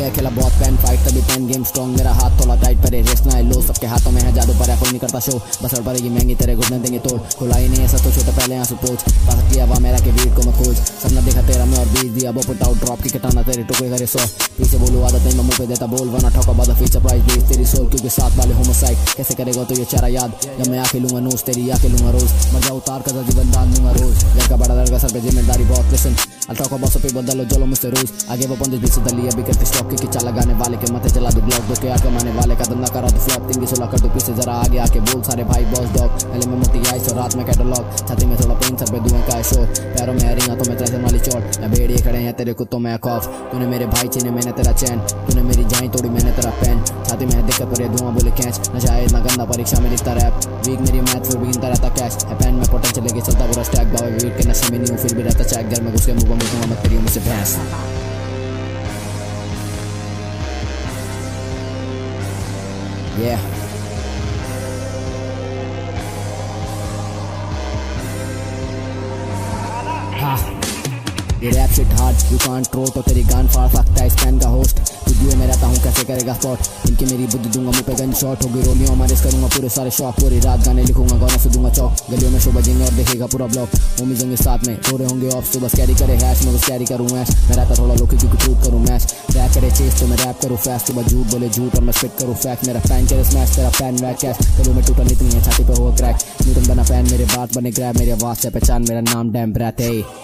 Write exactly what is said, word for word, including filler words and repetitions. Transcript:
ये खेला बहुत पेन फाइट तभी पेन गेम स्ट्रॉन्ग मेरा हाथ थोड़ा टाइट पर रेस्ट ना लो सबके हाथों में है जादू पर कोई नहीं करता शो बस अड़ पड़ेगी महंगी तेरे घुटने देंगे तोड़ खुलाई नहीं ऐसा तो छोटे पहले यहाँ से पोच पास किया हुआ मेरा के वीट को मत खोज सपना देखा तेरा मैं और बीच दिया वो पुट आउट ड्रॉप की कटाना तेरे टुकड़े करे सौ पीछे बोलू आदत नहीं मैं मुंह पे देता बोल वरना ठोका बाद फीचर प्राइस बेच तेरी सोल क्योंकि साथ वाले होमोसाइड कैसे करेगा तो ये चारा याद जब मैं आके लूंगा नोज तेरी आके लूंगा रोज मर जा उतार का जीवन दान दूंगा रोज लड़का बड़ा लड़का सर पे जिम्मेदारी बहुत listen I'll talk about people that lo मुझसे रोज आगे वो पंद्रह बीस दली अभी करते स्टॉक की किचा लगाने वाले के माथे चला दो ब्लॉक दो के आके माने वाले का धंधा करा दो फ्लॉप तीन की सोलह कर दो पीछे जरा आगे आके बोल सारे भाई बॉस डॉग पहले मैं मोटी आइस और रात में कैटलॉग छाती में थोड़ा पेन सर पे दुआ का शोर पैरों में हरिंगा तो मैं ट्रेजर वाली चोट या भेड़िए खड़े हैं तेरे कुत्तों में खौफ तूने मेरे भाई चीने मैंने तेरा चैन तूने मेरी जाई तोड़ी मैंने तेरा पेन छाती में है दिक्कत पर धुआं बोले कैच न शायद न गंदा परीक्षा में लिखता रैप वीक मेरी मैथ फिर भी गिनता रहता कैश है पेन में पोटेंशियल लेके चलता पूरा स्टैक बावे वीट के नशे में नहीं हूँ फिर भी रहता चैक घर में घुस के मुंह में मत करियो मुझसे भैंस Yeah. Ha. ये rap shit hard you can't throw तो तेरी गान फाड़ सकता है स्पैन का होस्ट वीडियो में रहता हूँ कैसे करेगा स्पॉट इनकी मेरी बुद्धि दूंगा मुँह पे गन शॉट होगी रोलियों मारिस करूंगा पूरे सारे शॉक पूरी रात गाने लिखूंगा गाना से दूंगा चौक गलियों में शो बजेंगे और देखेगा पूरा ब्लॉक होमी होंगे साथ में थोड़े होंगे ऑफ तो बस कैरी करे हैश मैं बस कैरी करूँ मैश मैं रहता थोड़ा लोग क्योंकि प्रूव करूँ मैच रैप करे चेस तो मैं रैप करूँ फैस्ट तो बस झूठ बोले झूठ और मैं स्पिट करूँ फैक्ट मेरा फैन करे स्मैश तेरा फैन वैक कैश करूँ मैं टूटा इतनी है छाती पे हुआ क्रैक न्यूटन बना फैन मेरे बात बने ग्रैब मेरी आवाज से पहचान मेरा नाम डैम ब्रैथ है